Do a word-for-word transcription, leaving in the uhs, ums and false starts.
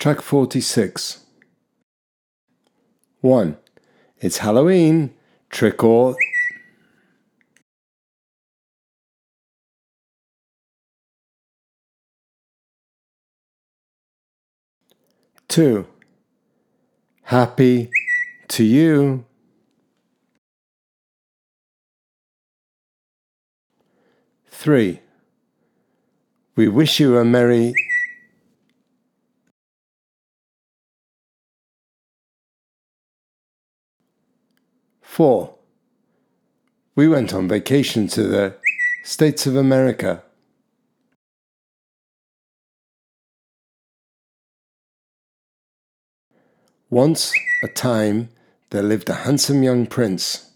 Track forty-six. one. It's Halloween. Trick or... two. Happy to you. three. We wish you a merry... four. We went on vacation to the States of America. Once a time there lived a handsome young prince.